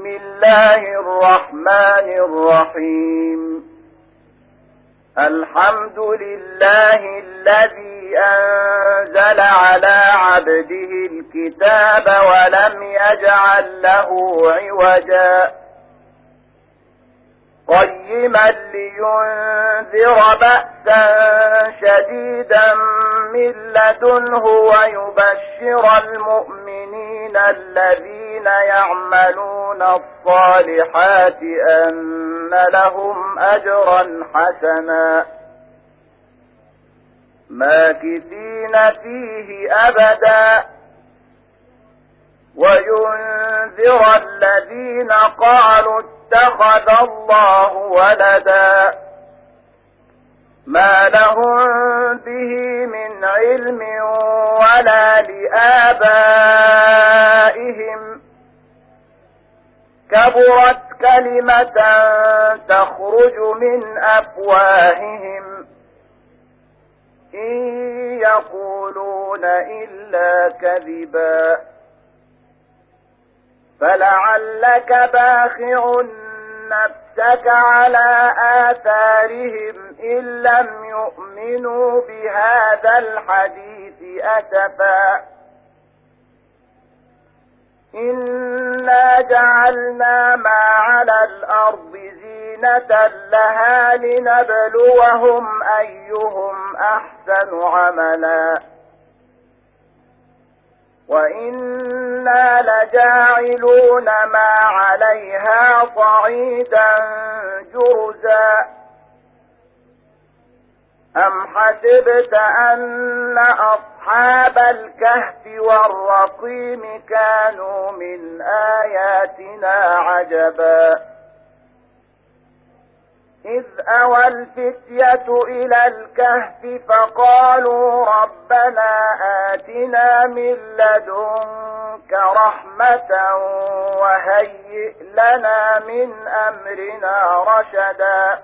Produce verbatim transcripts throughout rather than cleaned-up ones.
بسم الله الرحمن الرحيم الحمد لله الذي أنزل على عبده الكتاب ولم يجعل له عوجا قيما لينذر بأسا شديدا من لدنه ويبشر المؤمنين الذين يعملون الصالحات أن لهم أجرا حسنا ماكثين فيه أبدا وينذر الذين قالوا اتخذ الله ولدا ما لهم به من علم ولا لآبائهم كبرت كلمة تخرج من أفواههم إن يقولون إلا كذبا فلعلك باخع نفسك على آثارهم إن لم يؤمنوا بهذا الحديث أسفا إنا جعلنا ما على الأرض زينة لها لنبلوهم أيهم أحسن عملا وإنا لجاعلون ما عليها صعيدا جرزا أم حسبت أن أصحاب الكهف والرقيم كانوا من آياتنا عجبا إذ أوى الفتية إلى الكهف فقالوا ربنا آتنا من لدنك رحمة وهيئ لنا من أمرنا رشدا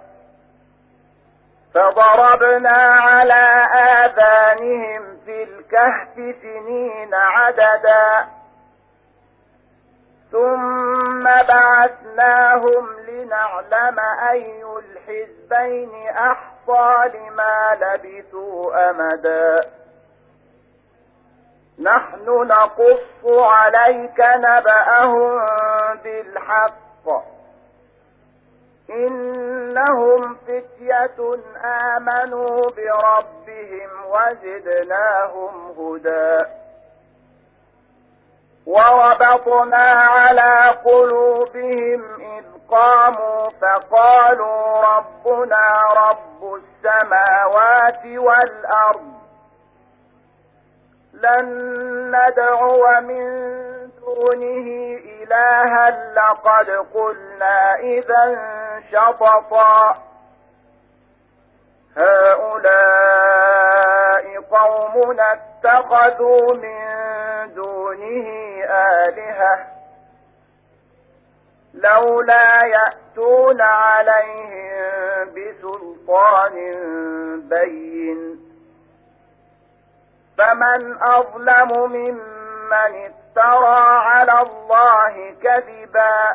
فضربنا على آذانهم في الكهف سنين عددا ثم بعثناهم لنعلم أي الحزبين أحصى لما لبثوا أمدا نحن نقص عليك نبأهم بالحق إنهم فتية آمنوا بربهم وزدناهم هدى وربطنا على قلوبهم إذ قاموا فقالوا ربنا رب السماوات والأرض لن ندعو من دونه إلها لقد قلنا إذا شططا هؤلاء قومنا اتخذوا من دونه آلهة لولا يأتون عليهم بسلطان بين فمن أظلم ممن افترى على الله كذبا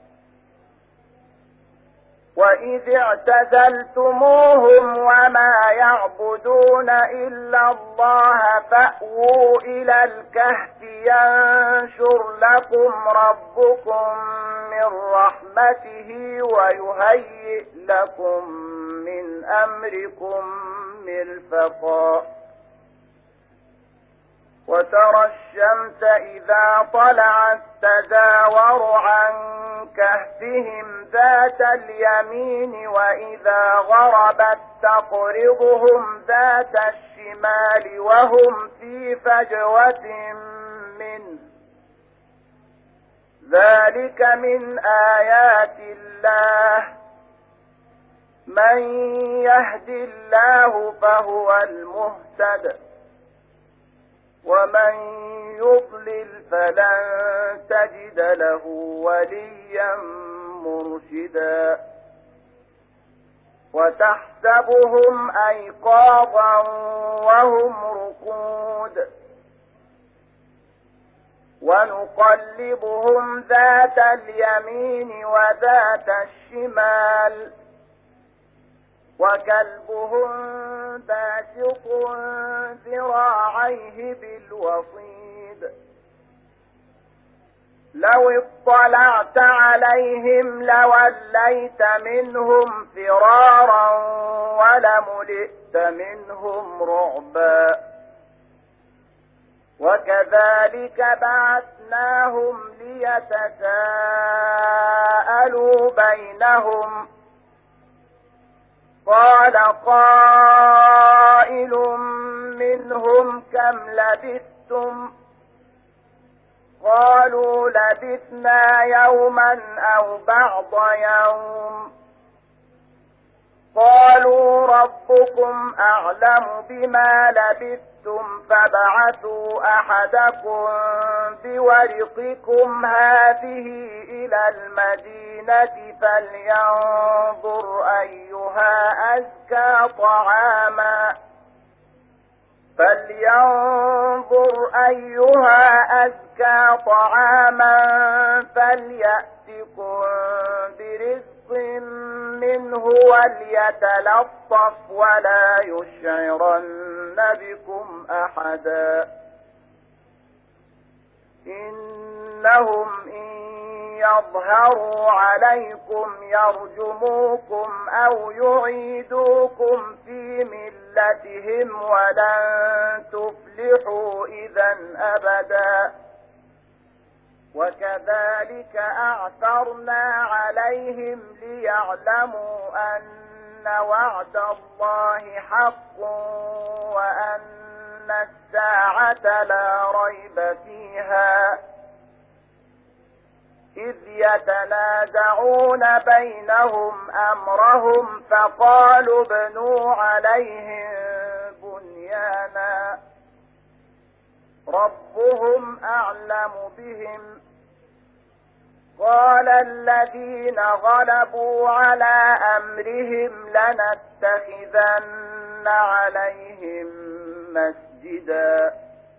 وإذ اعتزلتموهم وما يعبدون إلا الله فأووا إلى الكهف ينشر لكم ربكم من رحمته ويهيئ لكم من أمركم مرفقا وترى الشمس إذا طلعت تزاور عن كهفهم ذات اليمين وإذا غربت تقرضهم ذات الشمال وهم في فجوة منه ذلك من آيات الله من يهد الله فهو المهتد ومن يضلل فلن تجد له وليا مرشدا وتحسبهم أيقاظا وهم رقود ونقلبهم ذات اليمين وذات الشمال وكلبهم باسط ذراعيه بالوصيد لو اطلعت عليهم لوليت منهم فرارا ولملئت منهم رعبا وكذلك بعثناهم ليتساءلوا بينهم قال قائل منهم كم لبثتم قالوا لبثنا يوما أو بعض يوم قالوا ربكم أعلم بما لبثتم فابعثوا أحدكم بورقكم هذه إلى المدينة فلينظر أيها أزكى طعاما فلينظر أيها أزكى طعاما فليأتكم برزق منه وليتلطف ولا يشعرن بكم أحدا إنهم إن يظهروا عليكم يرجموكم أو يعيدوكم في ملتهم ولن تفلحوا إذا أبدا وكذلك أعثرنا عليهم ليعلموا أن وعد الله حق وأن الساعة لا ريب فيها إذ يتنازعون بينهم أمرهم فقالوا ابنوا عليهم بنيانا ربهم أعلم بهم قال الذين غلبوا على أمرهم لنتخذن عليهم مسجدا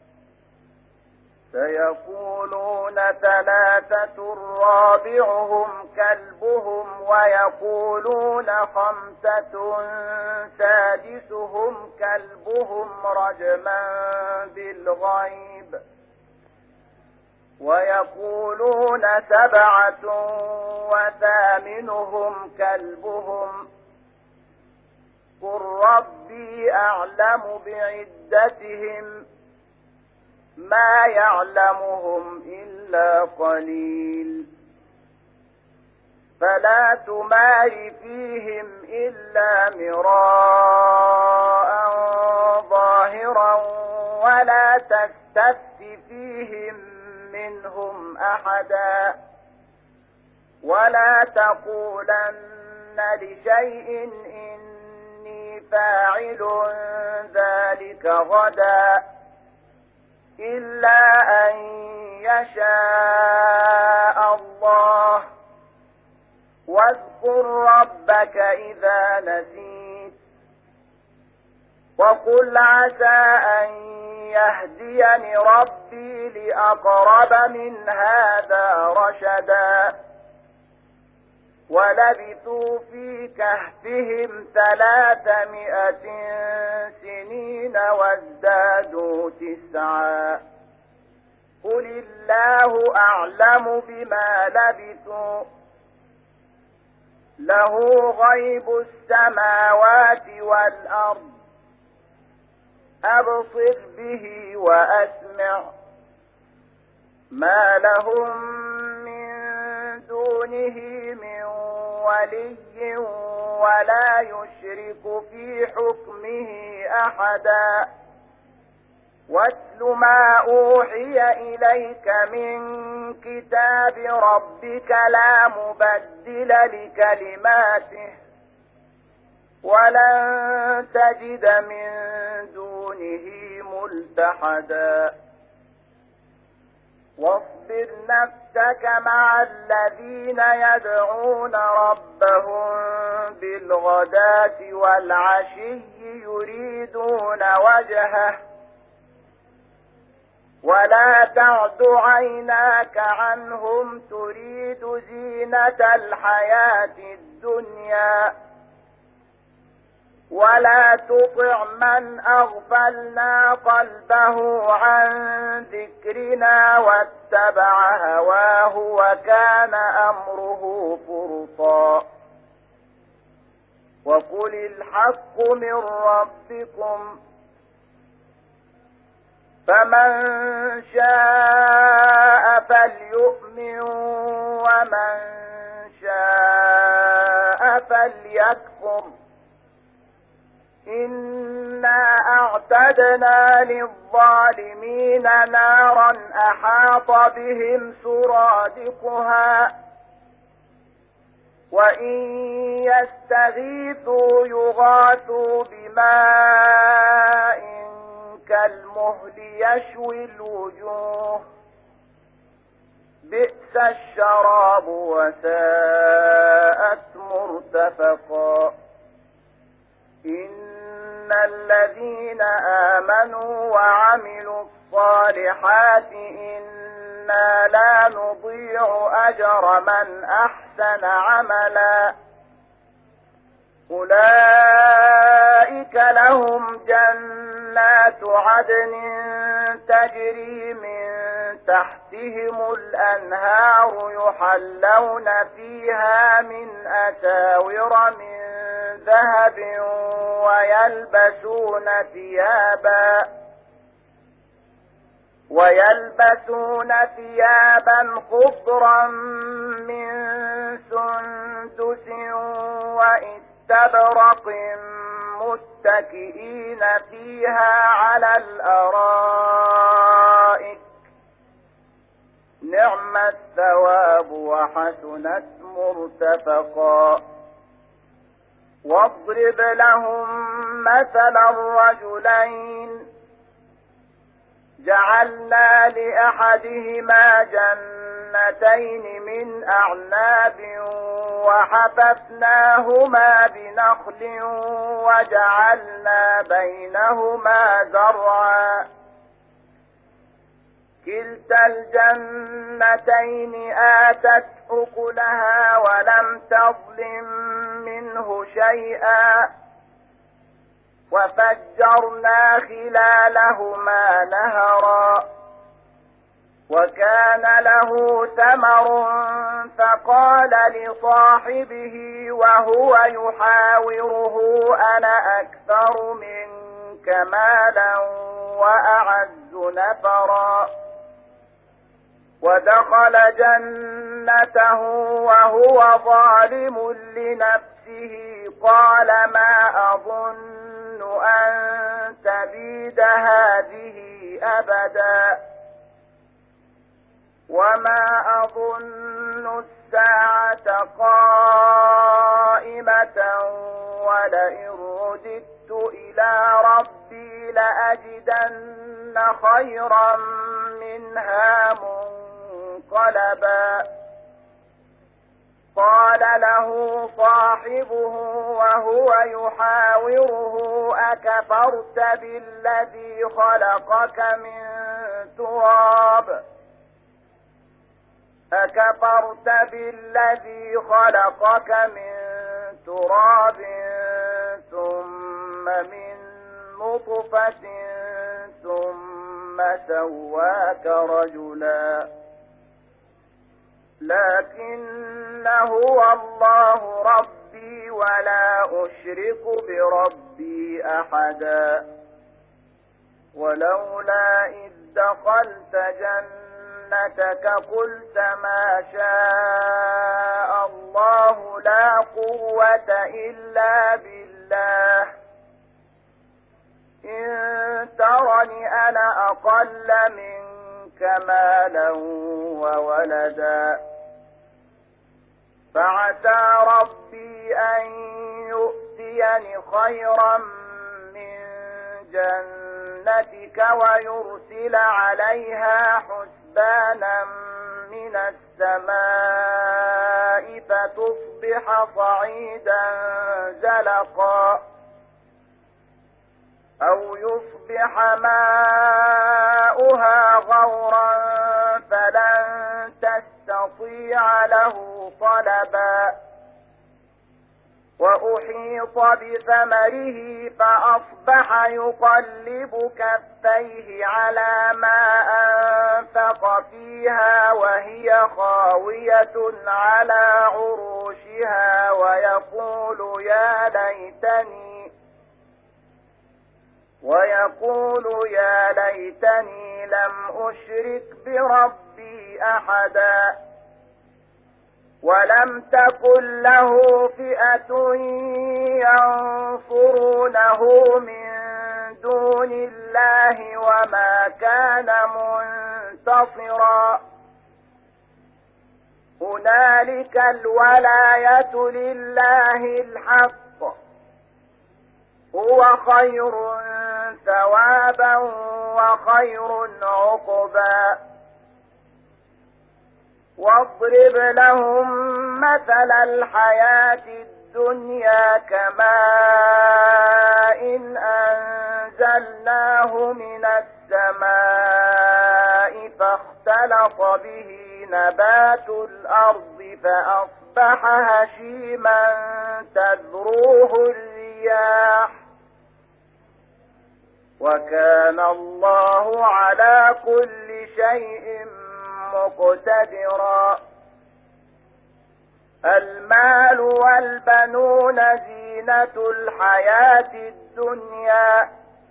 سيقولون ثلاثة رابعهم كلبهم ويقولون خمسة سادسهم كلبهم رجما بالغيب ويقولون سبعة وثامنهم كلبهم قل ربي أعلم بعدتهم ما يعلمهم إلا قليل فلا تمار فيهم إلا مراء ظاهرا ولا تستفت فيهم منهم أحدا ولا تقولن لشيء إني فاعل ذلك غدا إلا أن يشاء الله واذكر ربك إذا نسيت وقل عسى أن يهديني ربي لأقرب من هذا رشدا ولبثوا في كهفهم ثلاثمائة سنين وازدادوا تسعا قل الله أعلم بما لبثوا له غيب السماوات والأرض أبصر به وأسمع ما لهم من دونه من ولي ولا يشرك في حكمه أحدا واتل ما أوحي إليك من كتاب ربك لا مبدل لكلماته ولن تجد من دونه ملتحدا واصبر نفسك مع الذين يدعون ربهم بالغداة والعشي يريدون وجهه ولا تعد عيناك عنهم تريد زينة الحياة الدنيا ولا تطع من أغفلنا قلبه عن ذكرنا واتبع هواه وكان أمره فرطا وقل الحق من ربكم فمن شاء فليؤمن ومن شاء فليكفر إنا أعتدنا للظالمين نارا أحاط بهم سرادقها وإن يستغيثوا يغاثوا بماء كالمهل يشوي الوجوه بئس الشراب وساءت مرتفقا إن الذين آمنوا وعملوا الصالحات إنا لا نضيع أجر من أحسن عملا أولئك لهم جنات عدن تجري من تحتهم الأنهار يحلون فيها من أساور من ذهب ويلبسون ثيابا ويلبسون ثيابا خضرا من سندس واستبرق متكئين فيها على الأرائك نعم الثواب وحسنت مرتفقا واضرب لهم مثل الرجلين جعلنا لأحدهما جنتين من أعناب وحففناهما بنخل وجعلنا بينهما زرعا كلتا الجنتين آتت أكلها ولم تظلم منه شيئا وفجرنا خلالهما نهرا وكان له ثمر فقال لصاحبه وهو يحاوره أنا أكثر منك مالا وأعز نفرا ودخل جنته وهو ظالم لنفسه قال ما أظن أن تبيد هذه أبدا وما أظن الساعة قائمة ولئن رددت إلى ربي لأجدن خيرا منها منقلبا قال له صاحبه وهو يحاوره أكفرت بالذي خلقك من تراب أكفرت بالذي خلقك من تراب ثم من نطفة ثم سواك رجلا لكن هو الله ربي ولا أشرك بربي أحدا ولولا إذ دخلت جنتك قلت ما شاء الله لا قوة إلا بالله إن ترني أنا أقل منك مالا وولدا فعسى ربي أن يؤتيني خيرا من جنتك ويرسل عليها حسبانا من السماء فتصبح صعيدا زلقا أو يصبح ماؤها ماؤها غورا فلن تستطيع له طلبا وأحيط بثمره فأصبح يقلب كفيه على ما أنفق فيها وهي خاوية على عروشها ويقول يا ليتني ويقول يا ليتني لم أشرك بربي أحدا ولم تكن له فئة ينصرونه من دون الله وما كان منتصرا هنالك الولاية لله الحق هو خير ثوابا وخير عقبا واضرب لهم مثل الحياة الدنيا كماء إن أنزلناه من السماء فاختلط به نبات الأرض فأصبح هشيما تذروه الرياح وكان الله على كل شيء مقتدرا المال والبنون زينة الحياة الدنيا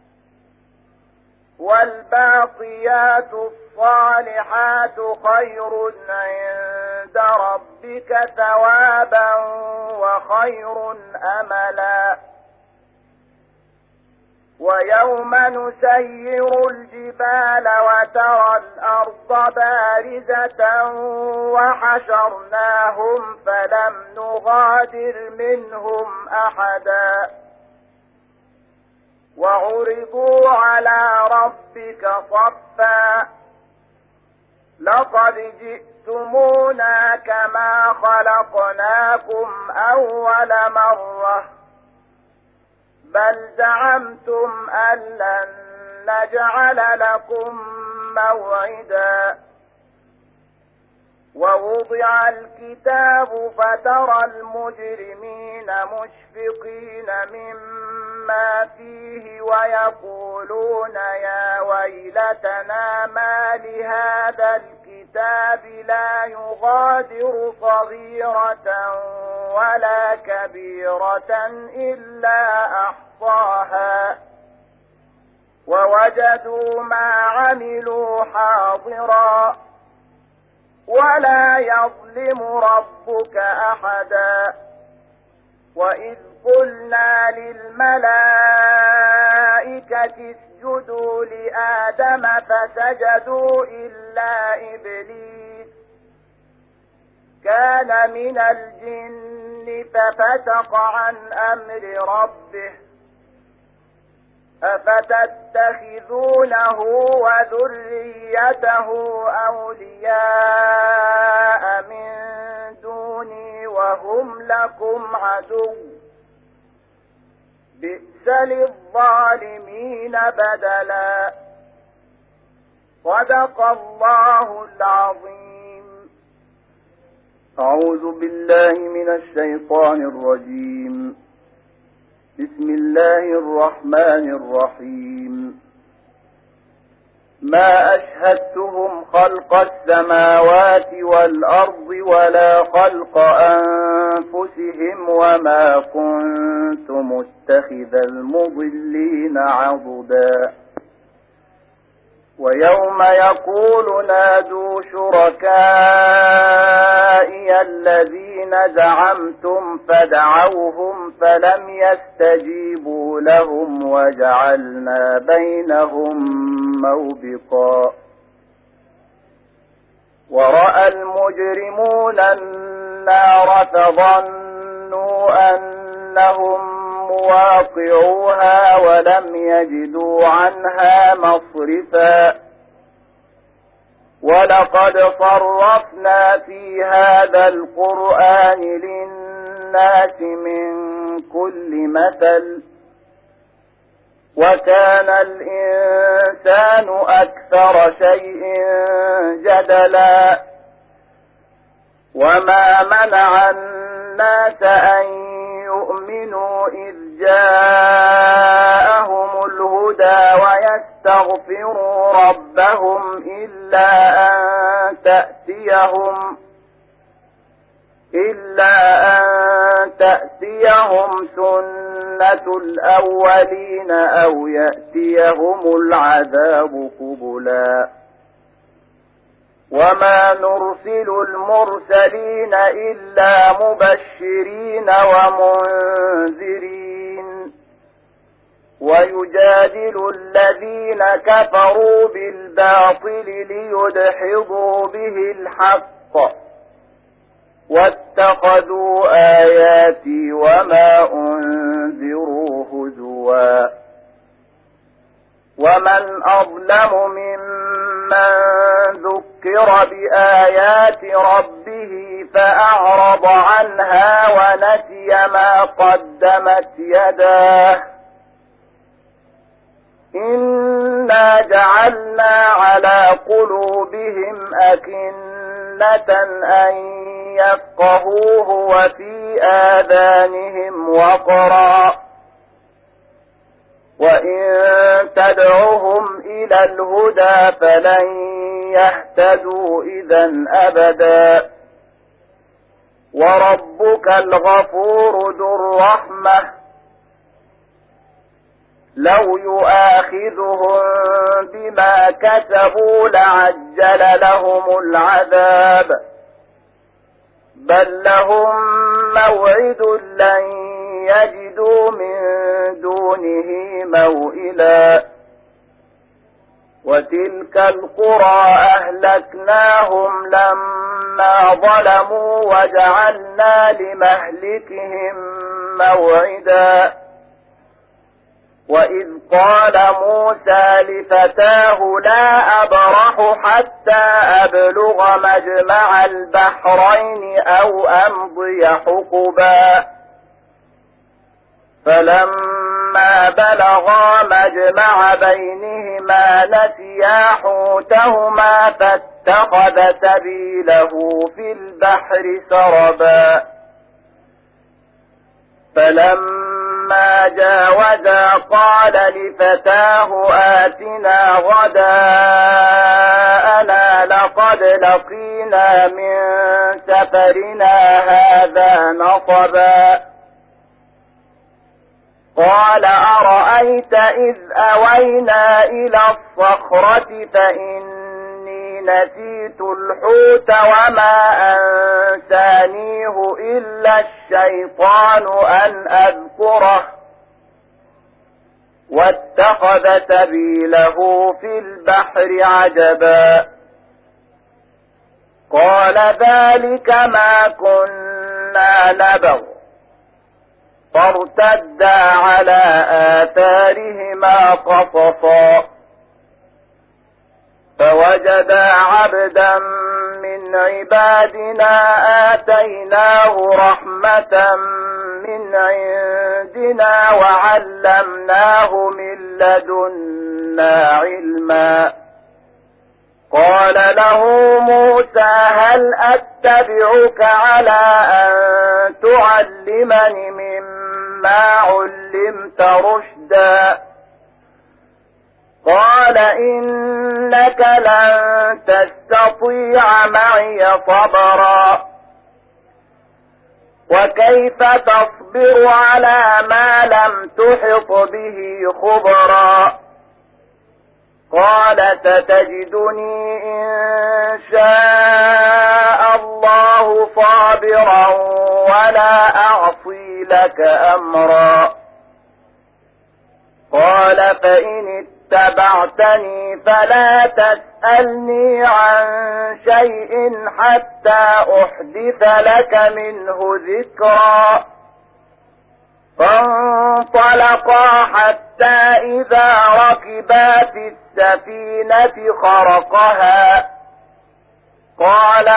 والباقيات الصالحات خير عند ربك ثوابا وخير أملا ويوم نسير الجبال وترى الأرض بارزة وحشرناهم فلم نغادر منهم أحدا وعرضوا على ربك صفا لقد جئتمونا كما خلقناكم أول مرة بل زعمتم أن لن نجعل لكم موعدا ووضع الكتاب فترى المجرمين مشفقين مما فيه ويقولون يا ويلتنا ما لهذا الكتاب لا يغادر صغيرة ولا كبيرة إلا أحصاها ووجدوا ما عملوا حاضرا ولا يظلم ربك أحدا وإذ قلنا للملائكة اسجدوا لآدم فسجدوا إلا إبليس كان من الجن ففسق عن أمر ربه أفتتخذونه وذريته أولياء من دوني وهم لكم عدو بئس للظالمين بدلا صدق الله العظيم. أعوذ بالله من الشيطان الرجيم. بسم الله الرحمن الرحيم. ما أشهدتهم خلق السماوات والأرض ولا خلق أنفسهم وما كنت متخذ المضلين عضدا ويوم يقول نادوا شركائي الذين زعمتم فدعوهم فلم يستجيبوا لهم وجعلنا بينهم موبقا ورأى المجرمون النار فظنوا أنهم مواقعوها ولم يجدوا عنها مصرفا ولقد صرفنا في هذا القرآن للناس من كل مثل وكان الإنسان أكثر شيء جدلا وما منع الناس أن يؤمنوا إذ جاءهم الهدى ويستغفروا ربهم إلا أن تأتيهم إلا أن تأتيهم سنة الأولين أو يأتيهم العذاب قبلا وما نرسل المرسلين إلا مبشرين ومنذرين ويجادل الذين كفروا بالباطل ليدحضوا به الحق واتخذوا آياتي وما أنذروا هزوا ومن أظلم ممن ذكر بآيات ربه فأعرض عنها ونسي ما قدمت يداه إنا جعلنا على قلوبهم أكنة أن يفقهوه وفي آذانهم وقرا وإن تدعوهم إلى الهدى فلن يهتدوا إذا أبدا وربك الغفور ذو الرحمة لو يؤاخذهم بما كسبوا لعجل لهم العذاب بل لهم موعد لن يجدوا من دونه موئلا وتلك القرى أهلكناهم لما ظلموا وجعلنا لمهلكهم موعدا وإذ قال موسى لفتاه لا أبرح حتى أبلغ مجمع البحرين أو أمضي حقبا فلما بلغا مجمع بينهما نسيا حوتهما فاتخذ سبيله في البحر سربا فلما جاوزا قال لفتاه آتنا غداءنا لقد لقينا من سفرنا هذا نصبا قال أرأيت إذ أوينا إلى الصخرة فإني نسيت الحوت وما أنسانيه إلا الشيطان أن أذكره واتخذ سبيله في البحر عجبا قال ذلك ما كنا نبغ فارتدا على آثارهما قصصا فوجدا عبدا من عبادنا آتيناه رحمة من عندنا وعلمناه من لدنا علما قال له موسى هل أتبعك على أن تعلمني مما علمت رشدا قال إنك لن تستطيع معي صبرا وكيف تصبر على ما لم تحط به خبرا قال ستجدني إن شاء الله صابرا ولا أعصي لك أمرا قال فإن اتبعتني فلا تسألني عن شيء حتى أحدث لك منه ذكرا فانطلقا حتى إذا ركبا في السفينة خرقها قال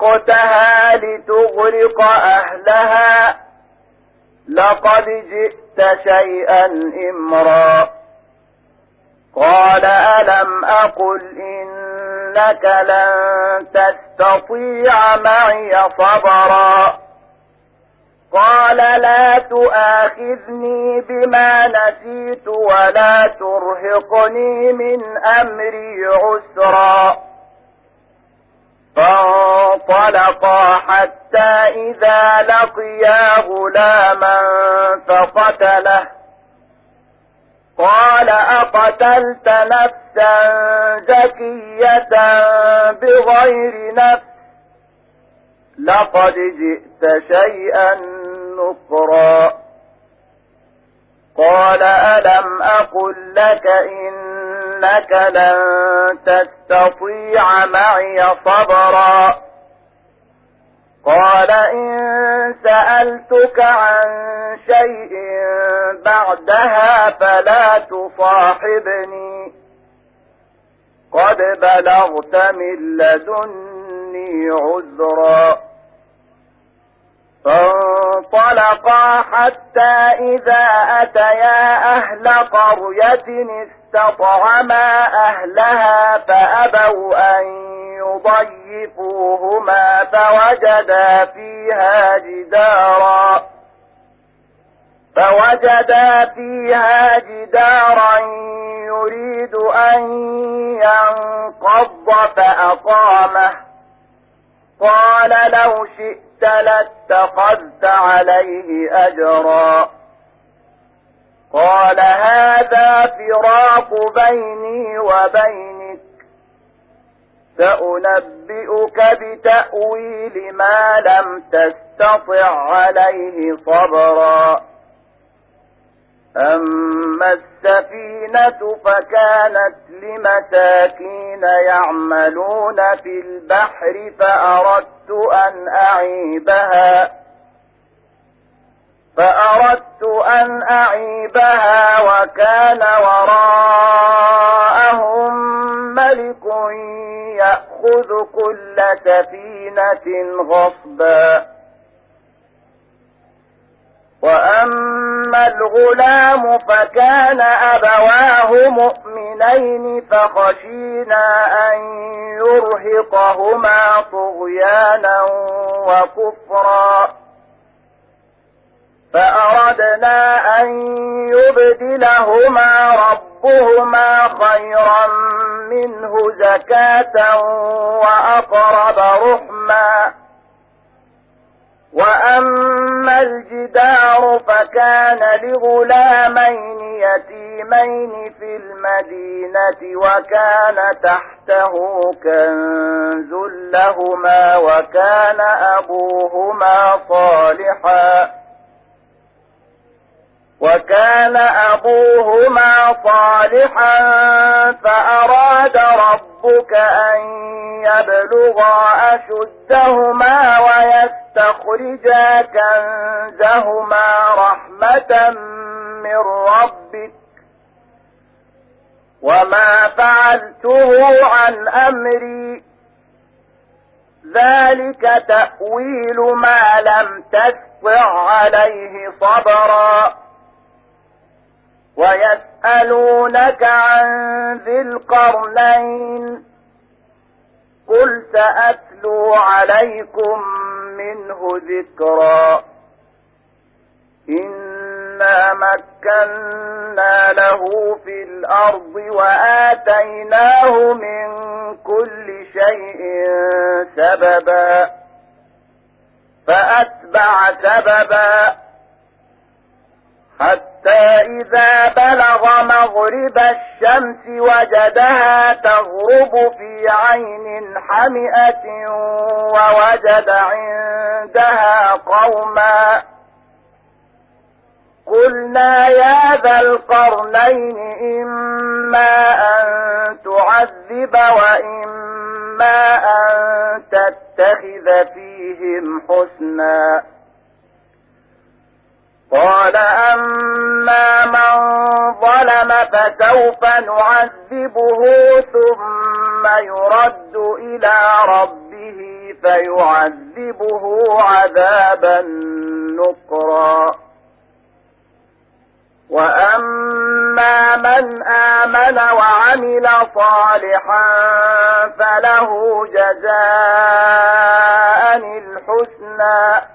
أخرقتها لتغرق أهلها لقد جئت جئت شيئا إمرا قال ألم أقل إنك لن تستطيع معي صبرا قال لا تؤاخذني بما نسيت ولا ترهقني من أمري عسرا فانطلقا حتى إذا لقيا غلاما فقتله قال أقتلت نفسا زكية بغير نفس لقد جئت شيئا نكرا قال ألم أقل لك إنك لن تستطيع معي صبرا قال إن سألتك عن شيء بعدها فلا تصاحبني قد بلغت من لدني عذرا فانطلقا حتى إذا أتيا أهل قرية استطعما أهلها فأبوا أن يضيفوهما فوجدا فيها جدارا فوجدا فيها جدارا يريد أن ينقض فأقامه قال لو شئت لاتخذت عليه أجرا قال هذا فراق بيني وبينك سأنبئك بتأويل ما لم تستطع عليه صبرا أما السفينة فكانت لمساكين يعملون في البحر فأردت أن أعيبها فأردت أن أعيبها وكان وراءهم ملك يأخذ كل سفينة غصبا وأما الغلام فكان أبواه مؤمنين فخشينا أن يرهقهما طغيانا وكفرا فأردنا أن يبدلهما ربهما خيرا منه زكاة وأقرب رحما وأما الجدار فكان لغلامين يتيمين في المدينة وكان تحته كنز لهما وكان أبوهما صالحا وكان أبوهما صالحا فأراد ربك أن يبلغا أشدهما ويستخرجا كنزهما رحمة من ربك وما فعلته عن أمري ذلك تأويل ما لم تستطع عليه صبرا ويسألونك عن ذي القرنين قل سأتلو عليكم منه ذكرا إنا مكنا له في الأرض وآتيناه من كل شيء سببا فأتبع سببا حتى إذا بلغ مغرب الشمس وجدها تغرب في عين حمئة ووجد عندها قوما قلنا يا ذا القرنين إما أن تعذب وإما أن تتخذ فيهم حسنا قال أما من ظلم فسوف نعذبه ثم يرد إلى ربه فيعذبه عذابا نكرا وأما من آمن وعمل صالحا فله جزاء الحسنى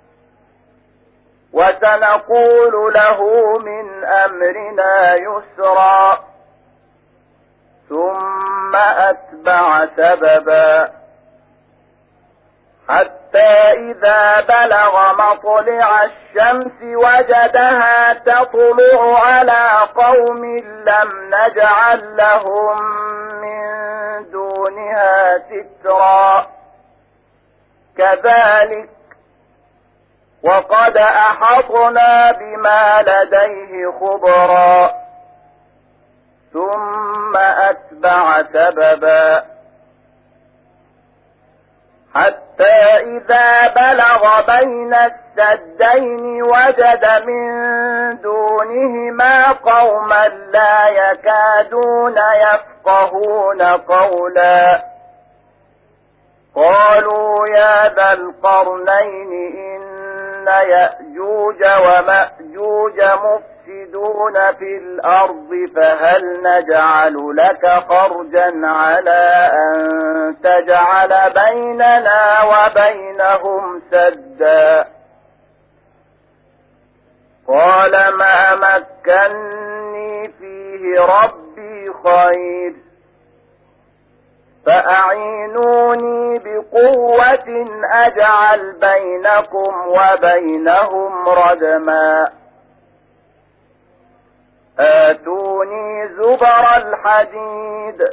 وسنقول له من أمرنا يسرا ثم أتبع سببا حتى إذا بلغ مطلع الشمس وجدها تطلع على قوم لم نجعل لهم من دونها سترا كذلك وقد أحطنا بما لديه خبرا ثم أتبع سببا حتى إذا بلغ بين السدين وجد من دونهما قوما لا يكادون يفقهون قولا قالوا يا ذا القرنين إن يأجوج ومأجوج مفسدون في الأرض فهل نجعل لك خرجا على أن تجعل بيننا وبينهم سدا قال ما مكني فيه ربي خير فأعينوني بقوة أجعل بينكم وبينهم ردما آتوني زبر الحديد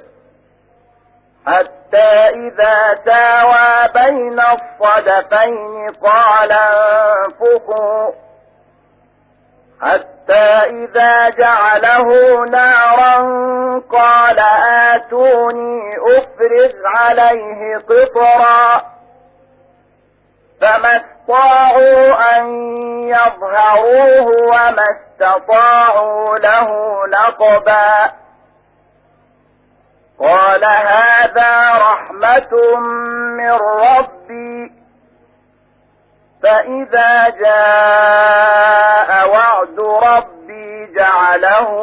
حتى إذا ساوى بين الصدفين قال انفخوا حتى إذا جعله نارا قال آتوني أفرغ عليه قطرا فما استطاعوا أن يظهروه وما استطاعوا له نقبا قال هذا رحمة من ربي فإذا جاء وعد ربي جعله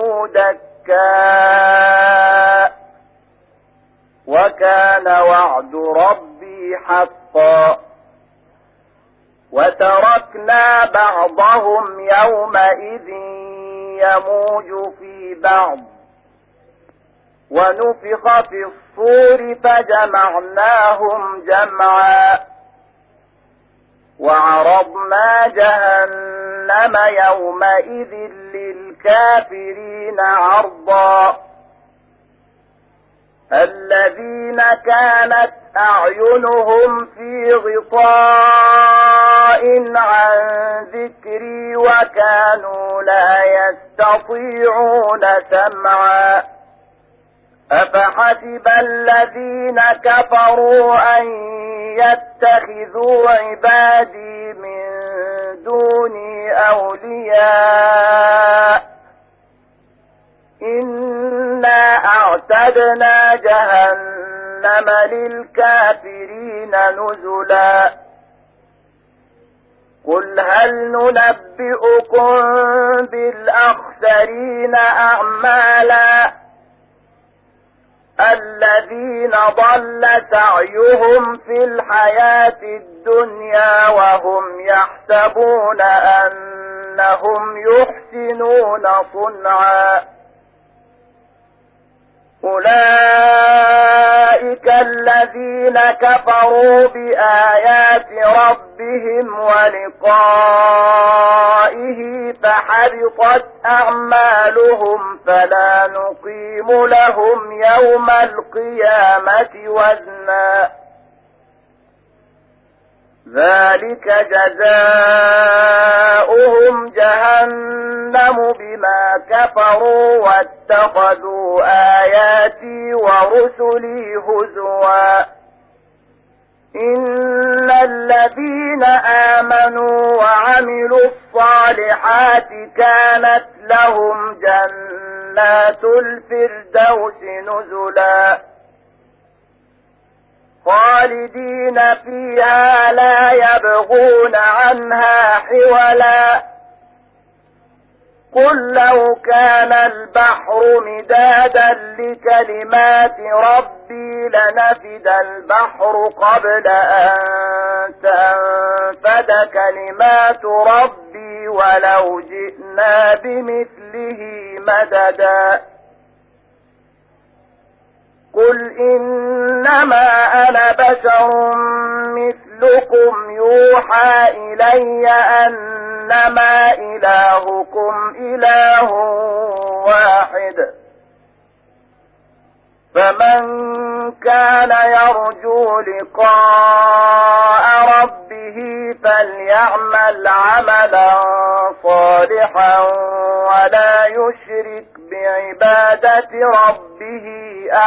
دكا وكان وعد ربي حقا وتركنا بعضهم يومئذ يموج في بعض ونفخ في الصور فجمعناهم جمعا وعرضنا جهنم يومئذ للكافرين عرضا الذين كانت أعينهم في غطاء عن ذكري وكانوا لا يستطيعون سمعا أفحسب الذين كفروا أن يتخذوا عبادي من دوني أولياء إنا أعتدنا جهنم للكافرين نزلا قل هل ننبئكم بالأخسرين أعمالا الذين ضل سعيهم في الحياة الدنيا وهم يحسبون أنهم يحسنون صنعا أولئك الذين كفروا بآيات ربهم ولقائه فحبطت أعمالهم فلا نقيم لهم يوم القيامة وزنا ذلك جزاؤهم جهنم بما كفروا واتخذوا آياتي ورسلي هزوا إن الذين آمنوا وعملوا الصالحات كانت لهم جنات الفردوس نزلا خالدين فيها لا يبغون عنها حولا قل لو كان البحر مدادا لكلمات ربي لنفد البحر قبل أن تنفد كلمات ربي ولو جئنا بمثله مددا قل إنما أنا بشر مثلكم يوحى إلي أنما إلهكم إله واحد فمن كان يرجو لقاء ربه فليعمل عملا صالحا ولا يشرك بعبادة ربه